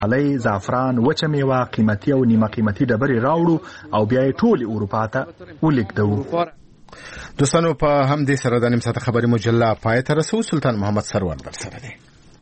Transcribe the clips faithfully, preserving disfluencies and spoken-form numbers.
علی زعفران وچه میوه قیمتي او نیمه قیمتي ډبرې راوړو او بیا یې ټولې اروپا ته ولیږدوو. دوستانو په هم دې سره د نیم ساعته خبري مجله پای ته رسو. سلطان محمد سرور در سره دی.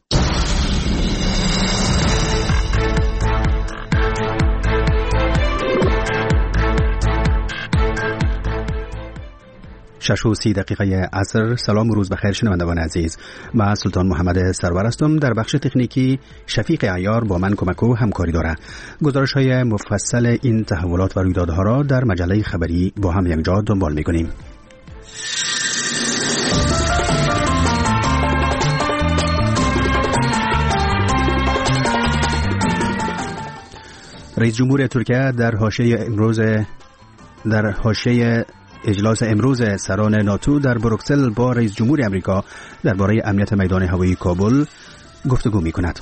شش و سی دقیقه عصر. سلام و روز بخیر شنوندگان عزیز. من سلطان محمد سرور هستم. در بخش تکنیکی شفیق عیار با من کمک و همکاری داره. گزارش های مفصل این تحولات و رویدادها را در مجله خبری با هم یکجا دنبال می‌کنیم. رئیس جمهور ترکیه در حاشیه امروز در حاشیه اجلاس امروز سران ناتو در بروکسل با رئیس جمهور امریکا درباره امنیت میدان هوایی کابل گفتگو می‌کند.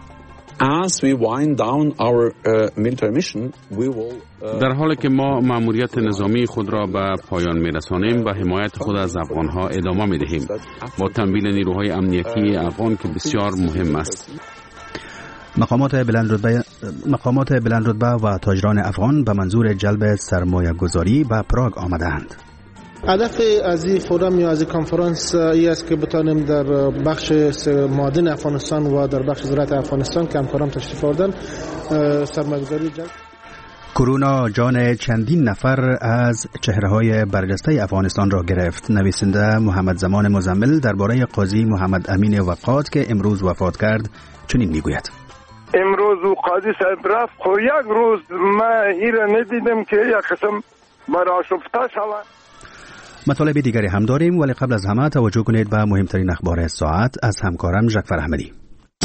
در حالی که ما مأموریت نظامی خود را به پایان می‌رسانیم و حمایت خود از افغان‌ها ادامه می‌دهیم با تمویل نیروهای امنیتی افغان که بسیار مهم است. مقامات بلند رتبه مقامات بلند رتبه و تاجران افغان به منظور جلب سرمایه گذاری به پراگ آمدند. هدف از این فورم یا از این کنفرانس ای است که بتانیم در بخش معادن افغانستان و در بخش زراعت افغانستان که همکاران تشریف آوردن سرمایه گذاری جلب. کرونا جان چندین نفر از چهره‌های برجسته افغانستان را گرفت. نویسنده محمد زمان مزمل درباره قاضی محمد امین وقاد که امروز وفات کرد چنین میگوید: امروز او قاضی صاحب رفت، خو یک روز ما ایره ندیدم که یک قسم مرا شفته شود. مطالب دیگری هم داریم ولی قبل از همه توجه کنید به مهمترین اخبار ساعت از همکارم ژکفر احمدی.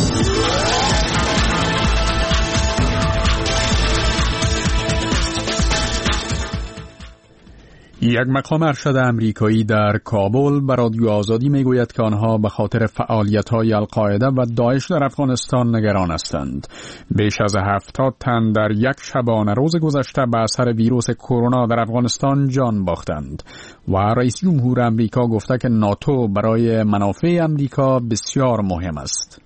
یک مقام ارشد امریکایی در کابل به رادیو آزادی میگوید که آنها به خاطر فعالیت‌های القاعده و داعش در افغانستان نگران هستند. بیش از هفتاد تن در یک شبانه روز گذشته به اثر ویروس کرونا در افغانستان جان باختند و رئیس جمهور امریکا گفته که ناتو برای منافع امریکا بسیار مهم است.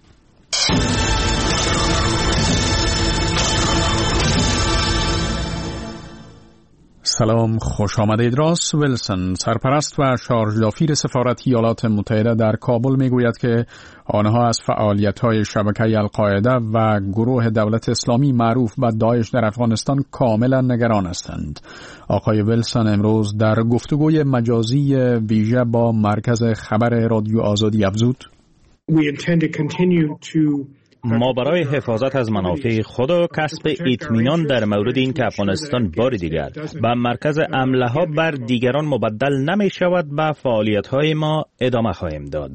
سلام، خوش آمدید. راس ویلسون، سرپرست و شارژ سفارت ایالات متحده در کابل میگوید که آنها از فعالیت‌های شبکه القاعده و گروه دولت اسلامی معروف به داعش در افغانستان کاملا نگران هستند. آقای ویلسون امروز در گفتگوی مجازی ویژه با مرکز خبر رادیو آزادی افزود: We intend to continue to ما برای حفاظت از منافع خود و کسب اطمینان در مورد این که افغانستان بار دیگر به مرکز حمله ها بر دیگران مبدل نمی شود به فعالیت های ما ادامه خواهیم داد.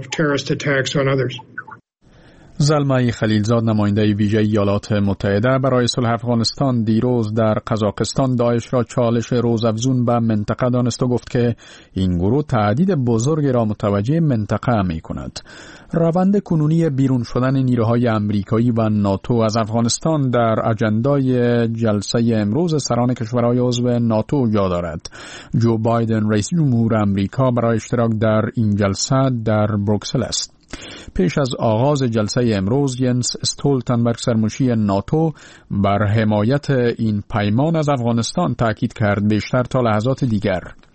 زلمه خلیلزاد، نماینده ویژه ایالات متحده برای صلح افغانستان، دیروز در قزاقستان داعش را چالش روزافزون به منطقه دانست و گفت که این گروه تهدید بزرگی را متوجه منطقه می کند. روند کنونی بیرون شدن نیروهای امریکایی و ناتو از افغانستان در اجندای جلسه امروز سران کشورهای عضو ناتو جا دارد. جو بایدن رئیس جمهور امریکا برای اشتراک در این جلسه در بروکسل است. پیش از آغاز جلسه امروز ینس استولتنبرگ سرمنشی ناتو بر حمایت این پیمان از افغانستان تاکید کرد بیشتر تا لحظات دیگر.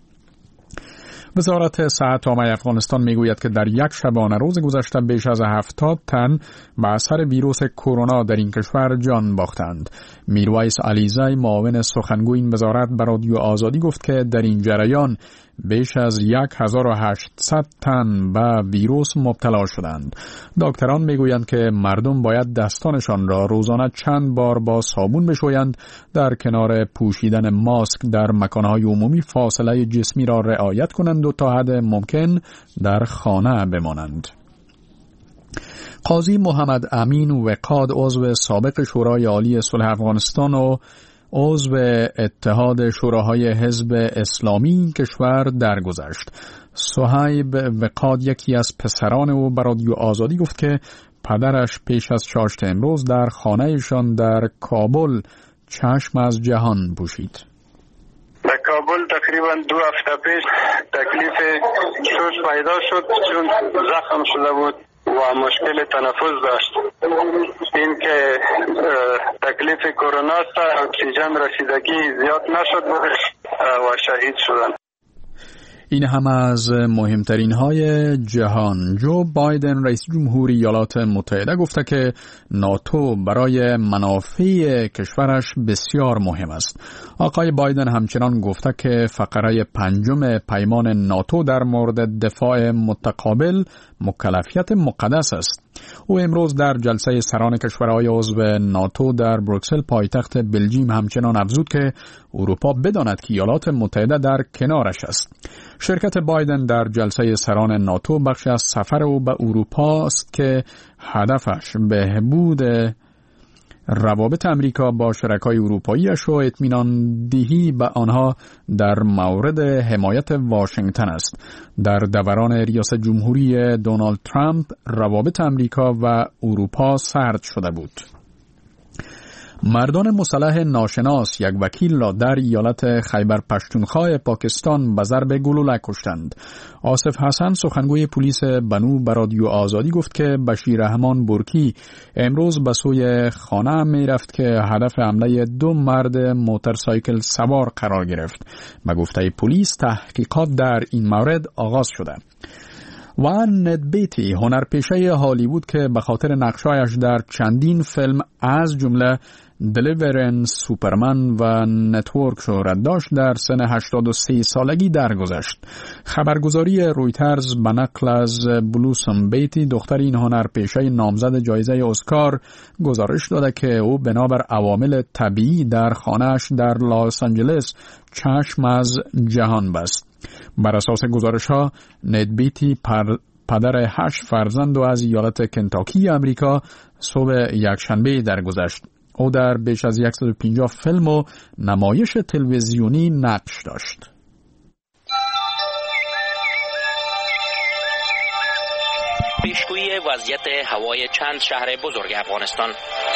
وزارت صحت عامه افغانستان میگوید که در یک شبانه روز گذشته بیش از هفتاد تن به اثر ویروس کرونا در این کشور جان باختند. میرویس علیزی، معاون سخنگوی این وزارت، به رادیو آزادی گفت که در این جریان بیش از یک هزار و هشتصد تن به ویروس مبتلا شدند. دکتران میگویند که مردم باید دستانشان را روزانه چند بار با صابون بشویند، در کنار پوشیدن ماسک در مکانهای عمومی فاصله جسمی را رعایت کنند و تا حد ممکن در خانه بمانند. قاضی محمد امین وقاد، عضو سابق شورای عالی صلح افغانستان و عضو اتحاد شوراهای حزب اسلامی کشور درگذشت. صهیب وقاد، یکی از پسران او، به رادیو آزادی گفت که پدرش پیش از چاشت امروز در خانهشان در کابل چشم از جهان پوشید. در کابل تقریبا دو هفته پیش تکلیف سوز پیدا شد چون زخم شده بود و مشکل تنفس داشت. این که تکلیف کرونا است، اکسیژن رسیدگی زیاد نشد و شهید شدن. این هم از مهمترین های جهان. جو بایدن رئیس جمهوری ایالات متحده گفته که ناتو برای منافع کشورش بسیار مهم است. آقای بایدن همچنان گفته که فقره پنجم پیمان ناتو در مورد دفاع متقابل مکلفیت مقدس است. او امروز در جلسه سران کشورهای عضو ناتو در بروکسل پایتخت بلژیم همچنان افزود که اروپا بداند که ایالات متحده در کنارش است. شرکت بایدن در جلسه سران ناتو بخشی از سفر او به اروپا است که هدفش بهبود روابط امریکا با شرکای اروپاییش و اطمینان دهی به آنها در مورد حمایت واشنگتن است. در دوران ریاست جمهوری دونالد ترامپ روابط امریکا و اروپا سرد شده بود. مردان مسلح ناشناس یک وکیل را در ایالت خیبر پشتونخوا پاکستان به ضرب گلوله کشتند. آصف حسن سخنگوی پلیس بنو به رادیو آزادی گفت که بشیر رحمان برکی امروز به سوی خانه می رفت که هدف حمله دو مرد موتورسایکل سوار قرار گرفت. به گفته پلیس تحقیقات در این مورد آغاز شده. و ند بیتی هنرپیشه هالیوود که به خاطر نقشایش در چندین فیلم از جمله دلیورنس، سوپرمن و نتورک شهرت داشت در سن هشتاد و سه سالگی درگذشت. خبرگزاری رویترز به نقل از بلوسم بیتی دختر این هنرپیشه نامزد جایزه اسکار گزارش داده که او بنابر عوامل طبیعی در خانه‌اش در لاس آنجلس چشم از جهان بست. بر اساس گزارش ها ند بیتی پر پدر هشت فرزند و از ایالت کنتاکی امریکا صبح یکشنبه درگذشت. او در بیش از صد و پنجاه فیلم و نمایش تلویزیونی نقش داشت. پیشگویی وضعیت هوای چند شهر بزرگ افغانستان.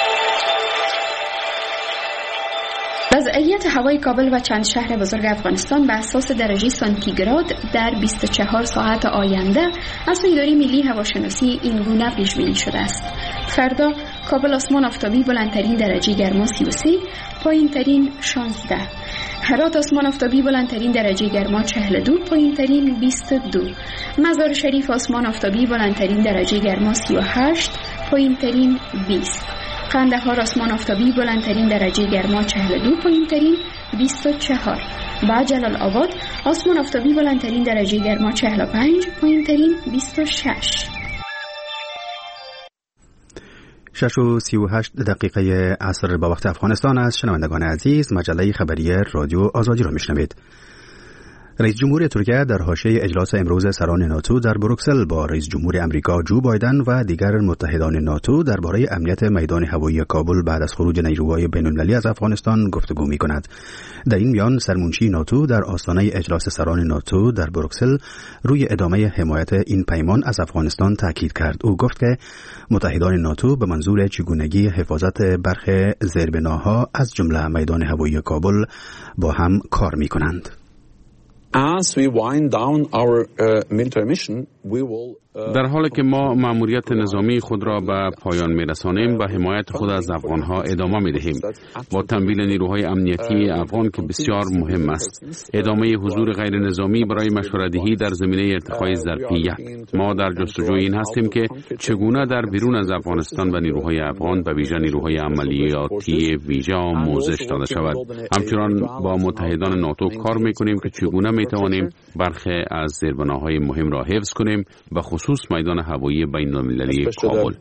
وضعیت هوای کابل و چند شهر بزرگ افغانستان به اساس درجه سانتیگراد در بیست و چهار ساعت آینده از سوی اداره ملی هواشناسی این گونه پیش بینی شده است. فردا کابل آسمان آفتابی بلندترین درجه گرما سی و سه، پایینترین شانزده. هرات آسمان آفتابی بلندترین درجه گرما چهل و دو، پایینترین بیست و دو. مزار شریف آسمان آفتابی بلندترین درجه گرما سی و هشت، پایینترین بیست. قندهار آسمان آفتابی بلندترین درجه گرما چهل و دو، پایینترین بیست و چهار. و جلال آباد آسمان آفتابی بلندترین درجه گرما چهل و پنج، پایینترین بیست و شش. شش و سی و هشت دقیقه عصر با وقت افغانستان است. شنوندگان عزیز، مجله خبری رادیو آزادی را میشنوید. رئیس جمهور ترکیه در حاشیه اجلاس امروز سران ناتو در بروکسل با رئیس جمهور امریکا جو بایدن و دیگر متحدان ناتو درباره امنیت میدان هوایی کابل بعد از خروج نیروهای بین‌المللی از افغانستان گفتگو می‌کند. در این میان سرمنشی ناتو در آستانه اجلاس سران ناتو در بروکسل روی ادامه حمایت این پیمان از افغانستان تاکید کرد. او گفت که متحدان ناتو به منظور چگونگی حفاظت برخی زیربناها از جمله میدان هوایی کابل با هم کار می‌کنند. As we wind down our uh, military mission, we will در حالی که ما مأموریت نظامی خود را به پایان می‌رسانیم و حمایت خود از افغان‌ها ادامه می‌دهیم با تمویل نیروهای امنیتی افغان که بسیار مهم است. ادامه حضور غیر نظامی برای مشوره‌دهی در زمینه ارتقای ظرفیت. ما در جستجوی این هستیم که چگونه در بیرون از افغانستان و نیروهای افغان به ویژه نیروهای عملیاتی ویژه آموزش داده شود. همچنان با متحدان ناتو کار می‌کنیم که چگونه می‌توانیم برخی از زیربناهای مهم را حفظ کنیم، به خصوص میدان هوایی بین‌المللی کابل.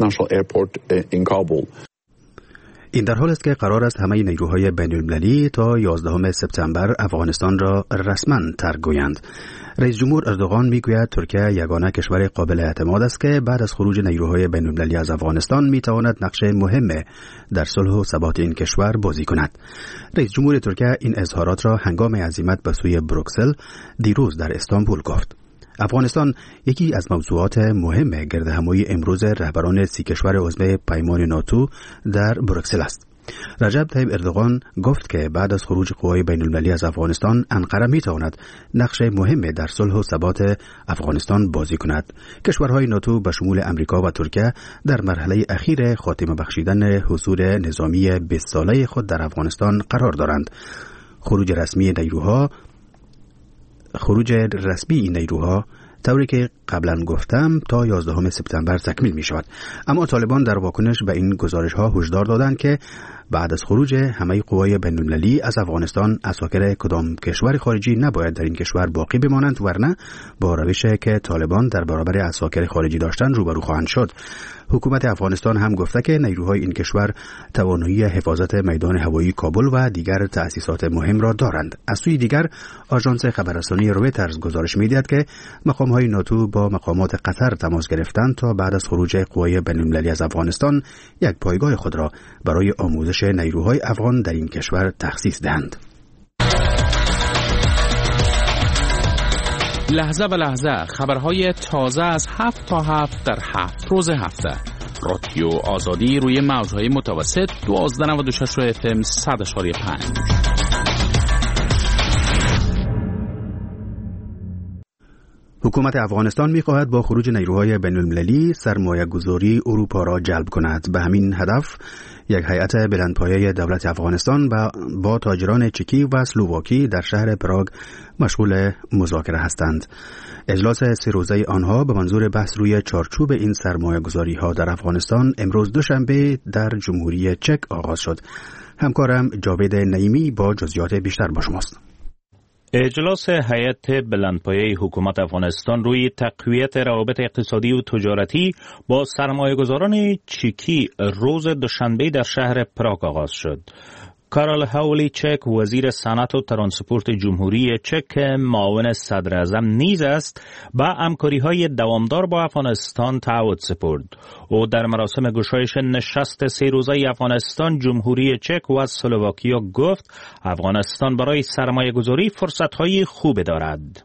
این در حال است که قرار است همه نیروهای بین‌المللی تا یازدهم سپتامبر افغانستان را رسما ترک گویند. رئیس جمهور اردوغان میگوید ترکیه یگانه کشور قابل اعتماد است که بعد از خروج نیروهای بین‌المللی از افغانستان میتواند نقش مهم در صلح و ثبات این کشور بازی کند. رئیس جمهور ترکیه این اظهارات را هنگام عزیمت به سوی بروکسل دیروز در استانبول گفت. افغانستان یکی از موضوعات مهم گردهمایی امروز رهبران سی کشور عضو پیمان ناتو در بروکسل است. رجب طیب اردوغان گفت که بعد از خروج قوای بین المللی از افغانستان انقره می تواند نقش مهمی در صلح و ثبات افغانستان بازی کند. کشورهای ناتو به شمول امریکا و ترکیه در مرحله اخیر خاتمه بخشیدن حضور نظامی بیست ساله خود در افغانستان قرار دارند. خروج رسمی نیروها خروج رسمی این نیروها طوری که قبلا گفتم تا یازدهم سپتامبر تکمیل می شود. اما طالبان در واکنش به این گزارش ها هشدار دادند که بعد از خروج همه قوای بین المللی از افغانستان عساکر کدام کشور خارجی نباید در این کشور باقی بمانند، ورنه با روشی که طالبان در برابر عساکر خارجی داشتند روبرو خواهند شد. حکومت افغانستان هم گفته که نیروهای این کشور توانایی حفاظت میدان هوایی کابل و دیگر تأسیسات مهم را دارند. از سوی دیگر آژانس خبررسانی رویترز گزارش می‌دهد که مقام‌های ناتو با مقامات قطر تماس گرفتند تا بعد از خروج قوای بین‌المللی از افغانستان یک پایگاه خود را برای آموزش نیروهای افغان در این کشور تخصیص دهند. لحظه به لحظه خبرهای تازه از هفت تا هفت در هفت روز هفته. رادیو آزادی روی موجهای متوسط دوازده نود و شش اف ام صد اشاری پنج. حکومت افغانستان می‌خواهد با خروج نیروهای بین‌المللی سرمایه‌گذاری اروپا را جلب کند. به همین هدف یک هیئت بلندپایه دولت افغانستان با تاجران چکی و اسلوواکی در شهر پراگ مشغول مذاکره هستند. اجلاس سه روزه آنها به منظور بحث روی چارچوب این سرمایه‌گذاری‌ها در افغانستان امروز دوشنبه در جمهوری چک آغاز شد. همکارم جاوید نعیمی با جزئیات بیشتر با شماست. اجلاس هیئت بلندپایه حکومت افغانستان روی تقویت روابط اقتصادی و تجارتی با سرمایه‌گذاران چکی روز دوشنبه در شهر پراگ آغاز شد. کارل هاولیچک وزیر صنعت و ترانسپورت جمهوری چک معاون صدر اعظم نیز است با همکاری‌های دوامدار با افغانستان تعهد سپرد. او در مراسم گشایش نشست سه روزه افغانستان، جمهوری چک و اسلوواکیا گفت افغانستان برای سرمایه‌گذاری فرصت‌های خوب دارد.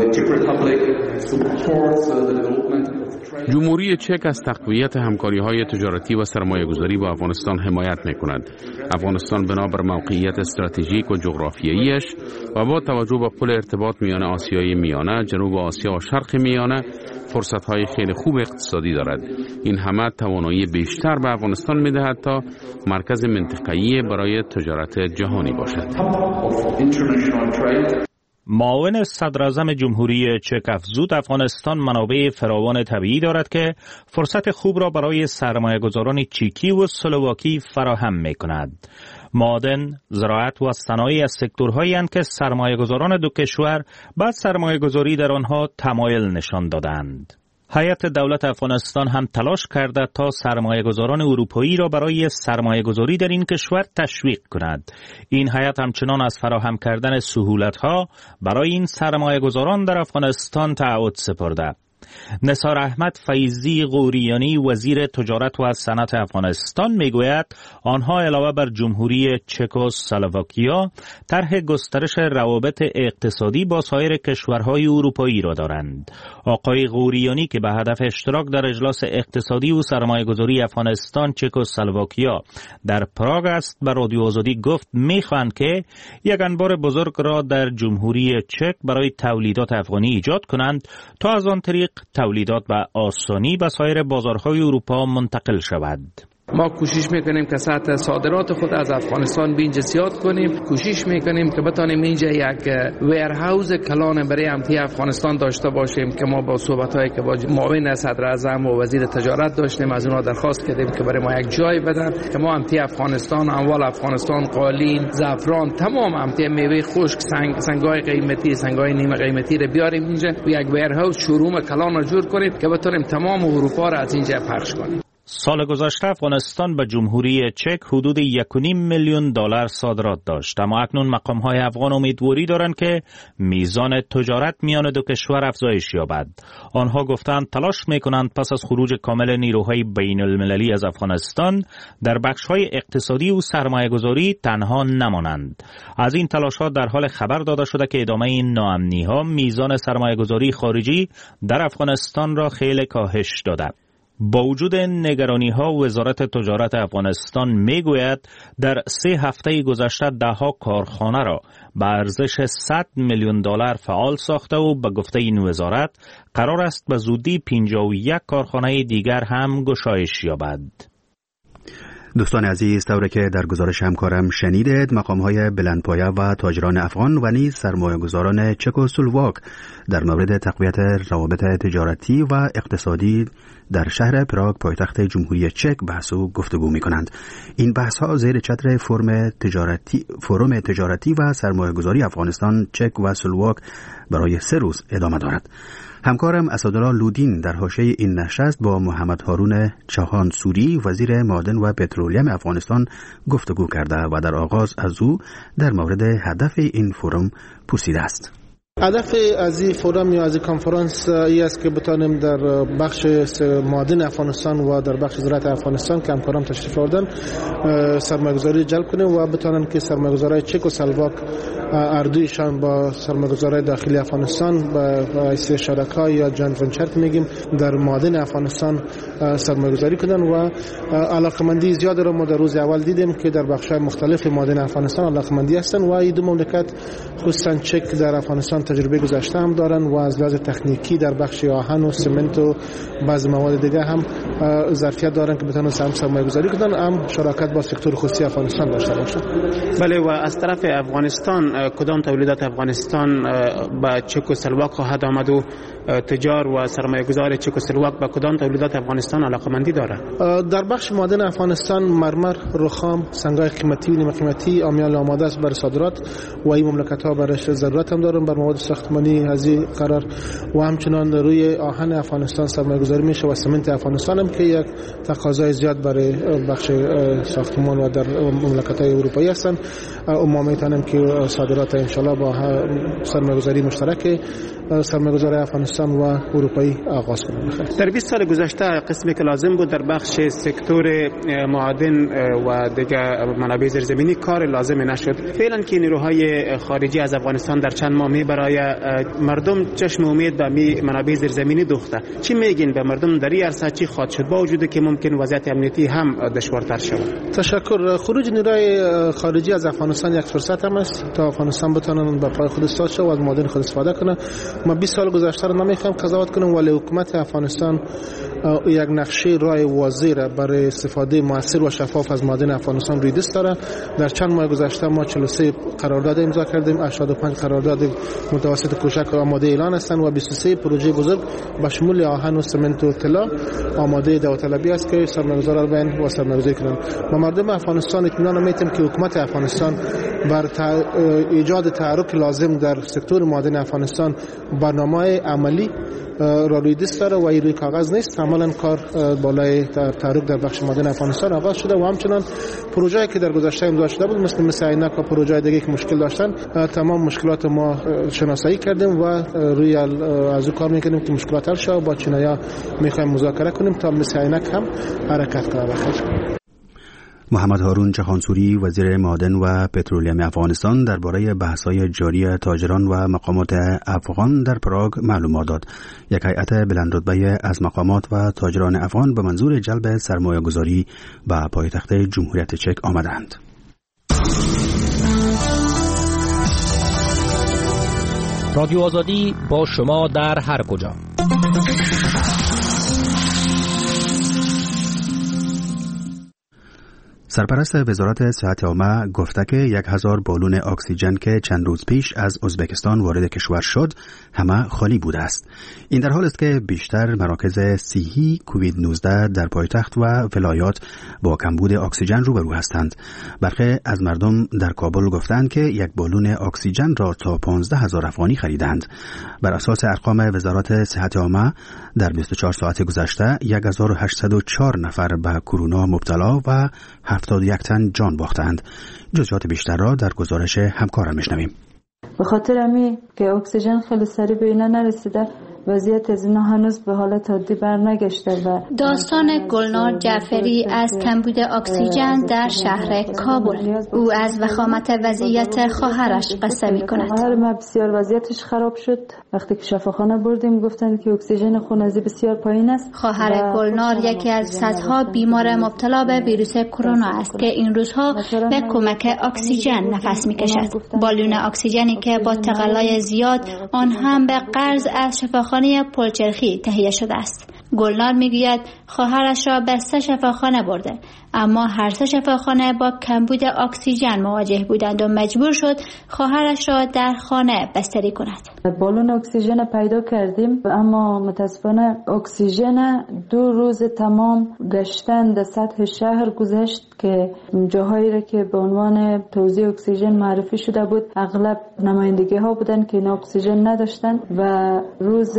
جمهوری چک از تقویت همکاری‌های تجارتی و سرمایه‌گذاری با افغانستان حمایت می‌کند. افغانستان بنابر موقعیت استراتژیک و جغرافیاییش و با توجه به پل ارتباط میان آسیای میانه، جنوب آسیا و شرق میانه فرصت‌های خیلی خوب اقتصادی دارد. این همه توانایی بیشتر به افغانستان می‌دهد تا مرکز منطقه‌ای برای تجارت جهانی باشد. معاون صدر اعظم جمهوری چک افزود افغانستان منابع فراوان طبیعی دارد که فرصت خوب را برای سرمایه‌گذاران چکی و اسلوواکی فراهم می‌کند. معدن، زراعت و صنایع از سکتورهایی اند که سرمایه‌گذاران دو کشور بعد سرمایه‌گذاری در آنها تمایل نشان دادند. هیئت دولت افغانستان هم تلاش کرده تا سرمایه‌گذاران اروپایی را برای سرمایه‌گذاری در این کشور تشویق کند. این هیئت همچنان از فراهم کردن سهولت‌ها برای این سرمایه‌گذاران در افغانستان تعهد سپرده. نثار احمد فیضی غوریانی وزیر تجارت و صنعت افغانستان میگوید آنها علاوه بر جمهوری چک و اسلوواکیا طرح گسترش روابط اقتصادی با سایر کشورهای اروپایی را دارند. آقای غوریانی که به هدف اشتراک در اجلاس اقتصادی و سرمایه‌گذاری افغانستان، چک و اسلوواکیا در پراگ است، به رادیو آزادی گفت میخواهند که یک انبار بزرگ را در جمهوری چک برای تولیدات افغانی ایجاد کنند تا از آن طریق تولیدات به آسانی به سایر بازارهای اروپا منتقل شود. ما کوشش میکنیم که سطح صادرات خود از افغانستان به اینجا زیاد کنیم. کوشش میکنیم که بتانیم اینجا یک ویرهاوز کلان برای امنیت افغانستان داشته باشیم که ما با صحبت‌هایی که با معاون صدر اعظم و وزیر تجارت داشتیم از اونها درخواست کردیم که برای ما یک جای بدن که ما امنیت افغانستان، اموال افغانستان، قالین، زعفران، تمام امنیت میوه خشک، سنگ، سنگای قیمتی، سنگای نیمه قیمتی رو بیاریم اینجا و یک ویرهاوز شوروم کلان رو جور کنیم که بتونیم تمام اروپا را از اینجا پخش کنیم. سال گذشته افغانستان به جمهوری چک حدود یک و نیم میلیون دلار صادرات داشت، اما اکنون مقام‌های افغان امیدواری دارند که میزان تجارت میان دو کشور افزایش یابد. آنها گفتند تلاش میکنند پس از خروج کامل نیروهای بین المللی از افغانستان در بخش‌های اقتصادی و سرمایه‌گذاری تنها نمانند. از این تلاش‌ها در حال خبر داده شده که ادامه این ناامنی‌ها میزان سرمایه‌گذاری خارجی در افغانستان را خیلی کاهش داده. با وجود نگرانی ها وزارت تجارت افغانستان می گوید در سه هفته گذشته ده ها کارخانه را به ارزش صد میلیون دلار فعال ساخته و به گفته این وزارت قرار است به زودی پنجاه و یک کارخانه دیگر هم گشایش یابد. دوستان عزیز، طوری که در گزارش همکارم شنیدید، مقام‌های بلندپایه و تاجران افغان و نیز سرمایه‌گذاران چک و سلواک در مورد تقویت روابط تجارتی و اقتصادی در شهر پراگ پایتخت جمهوری چک بحث و گفتگو می‌کنند. این بحث‌ها زیر چتر فرم تجارتی فروم تجارتی و سرمایه‌گذاری افغانستان چک و سلواک برای سه روز ادامه دارد. همکارم اسدالله لودین در حاشیه این نشست با محمد هارون چهانسوری وزیر معدن و پترولیم افغانستان گفتگو کرده و در آغاز از او در مورد هدف این فروم پرسیده است. هدف از این فورم یا از این کنفرانس ای است که بتانیم در بخش معدن افغانستان و در بخش زراعت افغانستان که همکاران تشریف آوردن سرمایه‌گذاری جلب کنیم و بتانن که سرمایه‌گذارای چک و سلواک اردویشان با سرمایه‌گذارای داخلی افغانستان با حیث شرکا یا جوینت ونچر که میگیم در معدن افغانستان سرمایه‌گذاری کنن و علاقمندی زیاد را ما در روز اول دیدیم که در بخش‌های مختلف معدن افغانستان علاقمندی هستن و این دو مملکت خصوصا چک در افغانستان تجربه گذشته هم دارن و از لحاظ تکنیکی در بخش آهن و سمنت و بعض مواد دیگه هم ظرفیت دارن که بتونن سرمایه گذاری کنن، هم شراکت با سکتور خصوصی افغانستان داشته باشن. بله، و از طرف افغانستان کدام تولیدات افغانستان با چک و سلواک خواهد آمد و تجار و سرمایه گذار چک و سلواک با کدام تولیدات افغانستان علاقمندی داره؟ در بخش معدن افغانستان مرمر، رخام، سنگای قیمتی و نیمه قیمتی آمیال آماده است برای صادرات و این مملکت ها برایش ضرورت هم دارن بر مواد ساختمانی هذه قرار و همچنان روی آهن افغانستان سرمایه گذاری میشه و سمنت افغانستان هم که یک تقاضای زیاد برای بخش ساختمان و در مملکت های اروپایی هستن و ما میتونیم که صادرات ان شاء الله با سرمایه گذاری مشترک سرمایه گذاری افغانستان و اروپایی آغاز کنیم. در بیست سال گذشته قسمی که لازم بود در بخش سکتور معادن و دیگر منابع زیرزمینی کار لازم نشد. فعلا که نیروهای خارجی از افغانستان در چند ماه می برای مردم چشم امید به می منابع زیرزمینی دوخته، چی میگین به مردم در این عرصه چی خواهد شد با وجودی که ممکن وضعیت امنیتی هم دشوارتر شود؟ تشکر. خروج نیروهای خارجی از افغانستان یک فرصت هم است تا افغانستان بتونن به پای خود استاد شود و از معادن خود استفاده کنه. ما بیست سال گذشته رو نمیخوام قضاوت کنم، ولی حکومت افغانستان یک نقشه راه واضح را برای استفاده موثر و شفاف از معادن افغانستان روی دست داره. در چند ماه گذشته ما چهل و سه قرارداد امضا کردیم، هشتاد و پنج قرارداد متوسط کوچک آماده اعلان هستند و بیست و سه پروژه بزرگ با شمول آهن و سمنت و طلا آماده داوطلبی است که سرمایه‌گذاران بین و سرمایه‌گذاری کنند. ما مردم افغانستان اطمینان میتیم که حکومت افغانستان بر ایجاد تحرک لازم در سکتور معادن افغانستان برنامه عملی را روی دست داره و روی کاغذ نیست. عملاً کار بالای تحرک در بخش معادن افغانستان آغاز شده و همچنان پروژه‌ای که در گذشته امضا شده بود مثل مثل عینک و پروژه‌های دیگه که مشکل داشتن، تمام مشکلات ما شناسایی کردیم و روی از کار می‌کنیم که مشکلات حل شه و با چینایی‌ها می‌خوایم مذاکره کنیم تا مثل عینک هم حرکت کنه. بخیر. محمد هارون چهانسوری وزیر معدن و پترولیم افغانستان درباره بحث‌های جاری تاجران و مقامات افغان در پراگ معلومات داد. یک هیئت بلندرتبه از مقامات و تاجران افغان به منظور جلب سرمایه‌گذاری به پایتخت جمهوریت چک آمدند. رادیو آزادی با شما در هر کجا. سرپرست وزارت صحت عامه گفته که یک هزار بالون اکسیژن که چند روز پیش از ازبکستان وارد کشور شد همه خالی بوده است. این در حال است که بیشتر مراکز صحی کووید نوزده در پایتخت و ولایات با کمبود اکسیژن روبرو هستند. برخی از مردم در کابل گفتند که یک بالون اکسیژن را تا پانزده هزار افغانی خریدند. بر اساس ارقام وزارت صحت عامه در بیست و چهار ساعت گذشته یک هزار و هشتصد و چهار نفر به کرونا مبتلا و هفتاد و یک تن جان باختند. جزئیات بیشتر را در گزارش همکارم میشنویم. به خاطر امی که اکسیژن خیلی سریع به اینا نرسیده وضعیت از اینا هنوز به حالت عادی برنگشته. و داستان گلنار جعفری از کمبود اکسیژن در شهر کابل. او از وخامت وضعیت خواهرش قصه می‌کند. خواهر ما بسیار وضعیتش خراب شد. وقتی که شفاخانه بردیم گفتن که اکسیژن خون از بسیار پایین است. خواهر گلنار یکی از صدها بیمار مبتلا به ویروس کرونا است که این روزها به کمک اکسیژن نفس می‌کشد. بالون اکسیژنی که با تقلای زیاد آن هم به قرض از شفاخانه پلچرخی تهیه شده است. گلنار میگوید خواهرش را به سه شفاخانه برده، اما هر سه شفاخانه با کمبود اکسیژن مواجه بودند و مجبور شد خواهرش را در خانه بستری کند. بالون اکسیژن پیدا کردیم، اما متاسفانه اکسیژن دو روز تمام گشتن در سطح شهر گذشت که جاهایی را که به عنوان توزیع اکسیژن معرفی شده بود اغلب نمایندگی ها بودن که این اکسیژن نداشتن و روز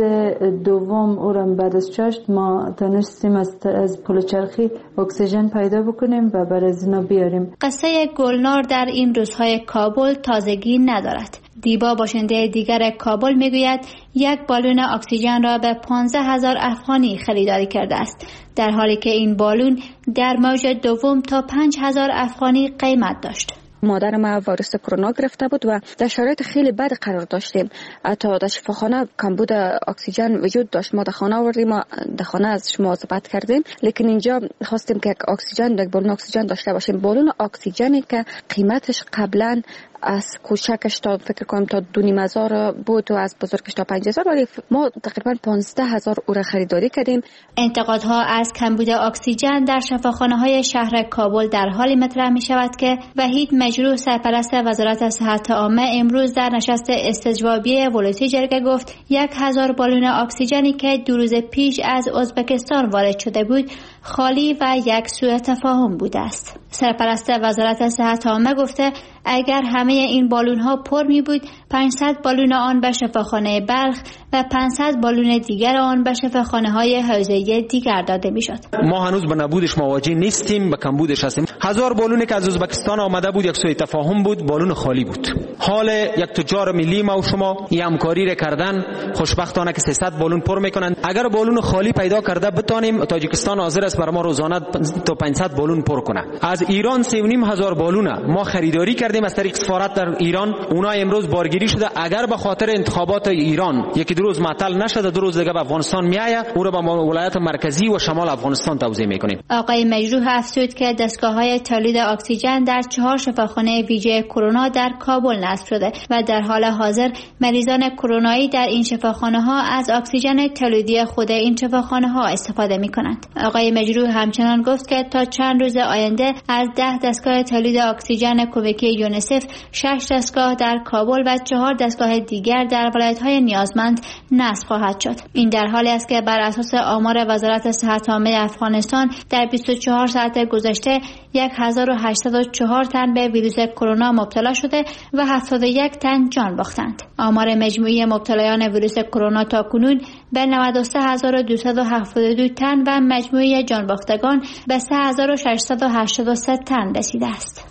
دوم او را بعد از چاشت ما تونستیم از, از پلچرخی اکسیژن پیدا بکنیم و برای اینا بیاریم. قصه گلنار در این روزهای کابل تازگی ندارد. دیبا باشنده دیگر کابل میگوید یک بالون اکسیژن را به پانزده هزار افغانی خریداری کرده است، در حالی که این بالون در موج دوم تا پنج هزار افغانی قیمت داشت. مادر ما ویروس کرونا گرفته بود و در شرایط خیلی بد قرار داشتیم. حتی در شفاخانه کمبود اکسیژن وجود داشت. ما در خانه آوردیم، ما در خانه از شما صحبت کردیم، لیکن اینجا خواستیم که اکسیژن، یک بالون اکسیژن داشته باشیم. بالون اکسیژنی که قیمتش قبلا از کوچکش تا فکر کنم تا دو نیم هزار بود و از بزرگش تا پنج هزار، ولی ما تقریبا پانزده هزار او را خریداری کردیم. انتقادها از کمبود اکسیژن در شفاخانه های شهر کابل در حالی مطرح می شود که وحید مجروح سرپرست وزارت صحت عامه امروز در نشست استجوابی ولایتی جرگه گفت یک هزار بالون اکسیژنی که دو روز پیش از ازبکستان وارد شده بود خالی و یک سوء تفاهم بوده است. سرپرست وزارت صحت عامه گفته اگر همه این بالون ها پر می بود پانصد بالون آن به شفاخانه بلخ و پانصد بالون دیگر آن به شفاخانه های حوزه‌ای دیگر داده می شد. ما هنوز به نبودش مواجه نیستیم، به کمبودش هستیم. هزار بالونی که از ازبکستان آمده بود یک سوء تفاهم بود، بالون خالی بود. حال یک تجار ملی ما و شما این همکاری را کردن، خوشبختانه که سیصد بالون پر میکنند. اگر بالون خالی پیدا کرده بتانیم، تاجیکستان حاضر است برای ما روزانه تا پانصد بالون پر کنه. از ایران سه و نیم هزار بالون ما خریداری کردیم از طریق سفارت در ایران. اونا امروز بارگیری شده. اگر به خاطر انتخابات ایران یکی دو روز معطل نشده، دو روز دیگه به افغانستان میآید، او را به ولایت مرکزی و شمال افغانستان توزیع میکنیم. آقای مجروح افزود که دستگاه‌های تولید اکسیژن در چهار شفاخانه ویژه کرونا در کابل نصب شده و در حال حاضر مریضان کرونایی در این شفاخانه ها از اکسیژن تولیدی خود این شفاخانه ها استفاده میکنند. آقای مجروح همچنان گفت که تا چند روز آینده از ده دستگاه تولید اکسیژن کمکی یونیسف، شش دستگاه در کابل و چهار دستگاه دیگر در ولایت‌های نیازمند نصب خواهد شد. این در حالی است که بر اساس آمار وزارت صحت عامه افغانستان در بیست و چهار ساعت گذشته هزار و هشتصد و چهار تن به ویروس کرونا مبتلا شده و هفتاد و یک تن جان باختند. آمار مجموعی مبتلایان ویروس کرونا تاکنون به نود و سه هزار و دویست و هفتاد و دو تن و مجموعی جان باختگان به سه هزار و ششصد و هشتاد و سه تن رسیده است.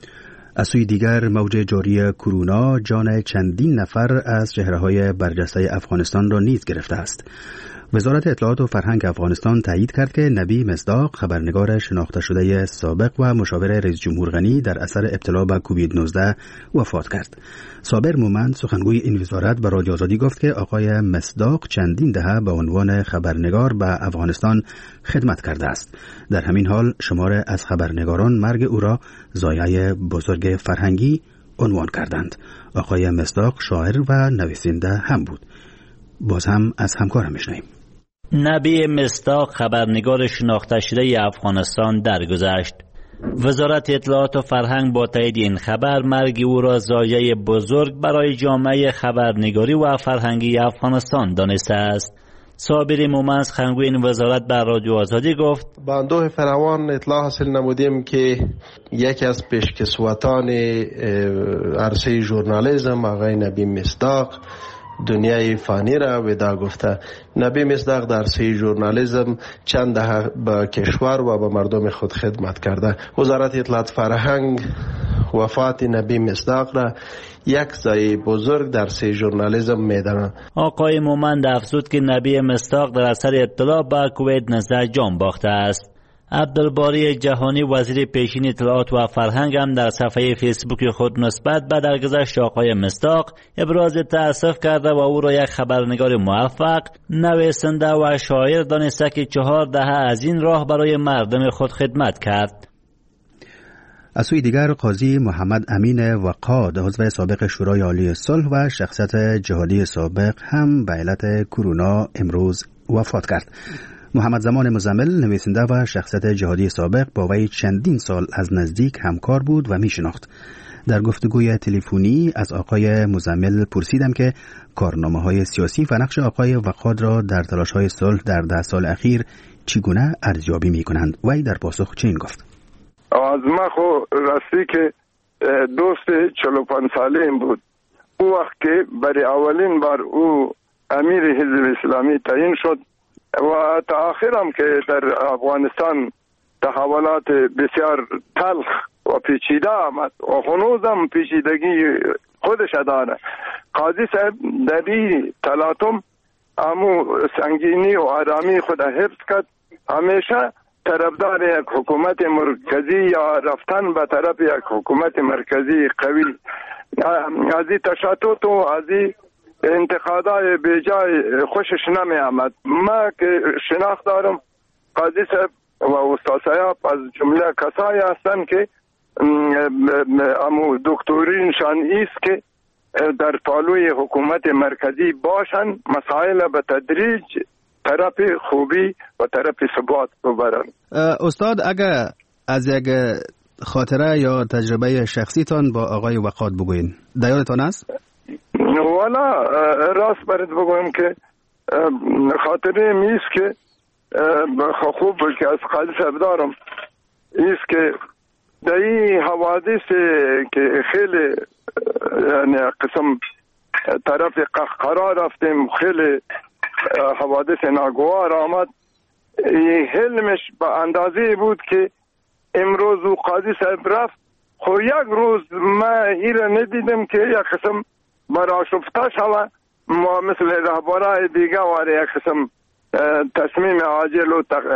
از سوی دیگر موج جاری کرونا جان چندین نفر از چهره‌های برجسته افغانستان را نیز گرفته است. وزارت اطلاعات و فرهنگ افغانستان تایید کرد که نبی مصداق، خبرنگار شناخته شده سابق و مشاور رئیس جمهور غنی، در اثر ابتلا به کووید نوزده وفات کرد. صابر مومند، سخنگوی این وزارت، به رادیو آزادی گفت که آقای مصداق چندین دهه به عنوان خبرنگار به افغانستان خدمت کرده است. در همین حال شمار از خبرنگاران مرگ او را ضایعه بزرگ فرهنگی عنوان کردند. آقای مصداق شاعر و نویسنده هم بود. باز هم از همکارم میشنویم. نبی مصداق، خبرنگار شناخته شده افغانستان، درگذشت. وزارت اطلاعات و فرهنگ با تایید این خبر مرگ او را ضایعه بزرگ برای جامعه خبرنگاری و فرهنگی افغانستان دانسته است. صابر مومند، سخنگوی این وزارت، بر رادیو آزادی گفت: با اندوه فراوان اطلاع حاصل نمودیم که یکی از پیشکسوتان عرصه ژورنالیسم، آقای نبی مصداق، دنیای فانی را ودا گفته. نبی مصداق در عرصه ژورنالیسم چند دهه به کشور و به مردم خود خدمت کرده. وزارت اطلاعات فرهنگ وفات نبی مصداق را یک ضایعه بزرگ در سی ژورنالیسم میدانند. آقای مومند افزود که نبی مصداق در اثر ابتلا به کووید نوزده جان باخته است. عبدالباری جهانی وزیر پیشین اطلاعات و فرهنگ هم در صفحه فیسبوک خود نسبت به درگذشت آقای مصداق ابراز تأسف کرده و او را یک خبرنگار موفق، نویسنده و شاعر دانسته که چهار دهه از این راه برای مردم خود خدمت کرد. از سوی دیگر قاضی محمد امین وقاد عضو سابق شورای عالی صلح و شخصیت جهادی سابق هم به علت کرونا امروز وفات کرد. محمد زمان مزمل نویسنده و شخصیت جهادی سابق با وی چندین سال از نزدیک همکار بود و میشناخت. در گفتگوی تلفنی از آقای مزمل پرسیدم که کارنامه‌های سیاسی و نقش آقای وقاد را در تلاش‌های صلح در ده سال اخیر چگونه ارزیابی می‌کنند. وی در پاسخ چنین گفت: از ما خو راستی که دوست چهل و پنج ساله بود. او وقت که برای اولین بار او امیر حزب اسلامی تعیین شد و تا آخرم که در افغانستان تحولات بسیار تلخ و پیچیده آمد و هنوزم پیچیدگی خودش داره. قاضی صاحب در این تلاطم امو سنگینی و آرامی خود حفظ کرد. همیشه طرفدار یک حکومت مرکزی یا رفتن به طرف یک حکومت مرکزی قوی از این تشتت و از این انتقادای بیجای خوشش نمی آمد. ما که شناخت دارم قاضی صاحب و استاد صاحب از جمله کسایی هستند که امو دکترینشان ایست که در پالوی حکومت مرکزی باشند، مسائل به تدریج طرف خوبی و طرف ثبات ببرند. استاد اگر از یک خاطره یا تجربه شخصیتان با آقای وقاد بگوین در یادتان است؟ والا راست برات بگویم که خاطره میست که خوب که از قاضی صاحب دارم ایست که در این حوادث که خیلی یعنی قسم طرف قهقرا رفتیم، خیلی حوادث ناگوار آمد، حلمش به اندازه بود که امروز او قاضی صاحب رفت خو یک روز ما ایره ندیدم که یک قسم برا شفته شوه ما مثل رهبرای دیگه واره یک قسم تصمیم عاجل و تق...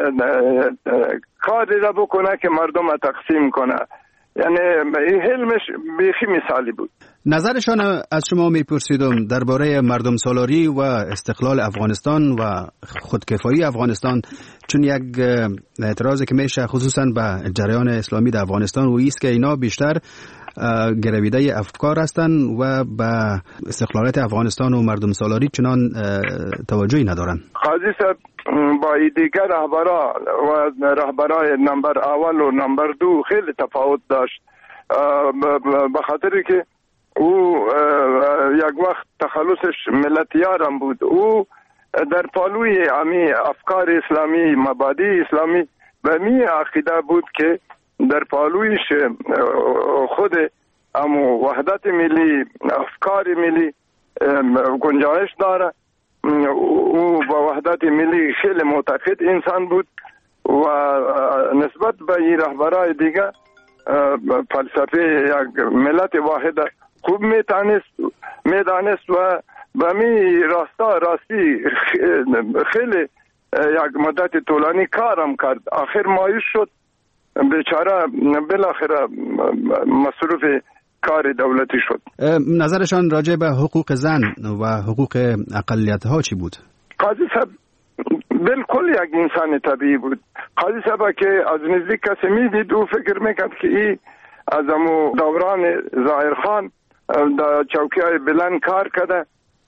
کاری را بکنه که مردم تقسیم کنه. یعنی این حلمش بیخی مثالی بود. نظرشان از شما میپرسیدم درباره مردم سالاری و استقلال افغانستان و خودکفایی افغانستان، چون یک اعتراضی که میشه خصوصا به جریان اسلامی در افغانستان و ایست که اینا بیشتر گرویده افکار هستند و به استقلالیت افغانستان و مردم سالاری چنان توجهی ندارن. قاضی صاحب با دیگر رهبرا و رهبرای نمبر اول و نمبر دو خیلی تفاوت داشت، به خاطر که او یک وقت تخلصش ملتیارم بود. او در پالوی امی افکار اسلامی، مبادی اسلامی و می عقیده بود که در پالویش خود امو وحدت ملی، افکار ملی گنجایش داره. او با وحدت ملی خیلی معتقد انسان بود و نسبت به این رهبرای دیگه فلسفه یک ملت واحد خوب میتانست میدانست و به می راستا راستی خیلی یک مدت طولانی کارم کرد. آخر مایوس شد بیچاره، بالاخره مصروف کار دولتی شد. نظرشان راجع به حقوق زن و حقوق اقلیت ها چی بود؟ قاضی صاحب بالکل یک انسان طبیعی بود. قاضی صاحب که از نزدیک کسی میدید او فکر میکرد که ای از امو دوران ظاهر خان در چوکی های بلند کار کرده،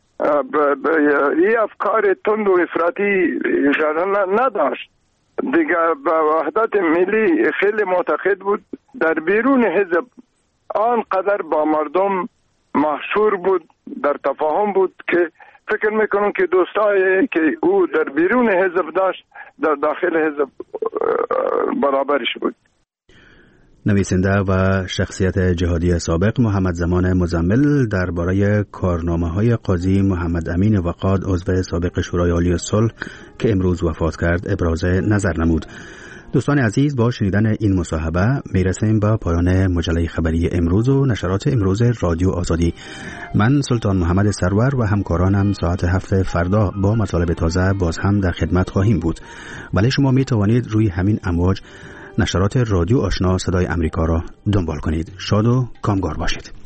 ای افکار تند و افراطی نداشت دیگه. به وحدت ملی خیلی معتقد بود. در بیرون حزب آنقدر با مردم محشور بود، در تفاهم بود که فکر میکنم که دوستایی که او در بیرون حزب داشت در داخل حزب برابرش بود. نویسنده و شخصیت جهادی سابق محمد زمان مزمل درباره کارنامه‌های قاضی محمد امین وقاد عضو سابق شورای عالی صلح که امروز وفات کرد ابراز نظر نمود. دوستان عزیز، با شنیدن این مصاحبه میرسیم به پایان مجله خبری امروز و نشرات امروز رادیو آزادی. من سلطان محمد سرور و همکارانم ساعت هفت فردا با مطالب تازه باز هم در خدمت خواهیم بود. ولی شما می توانید روی همین امواج نشرات رادیو آشنا صدای امریکا را دنبال کنید. شاد و کامگار باشید.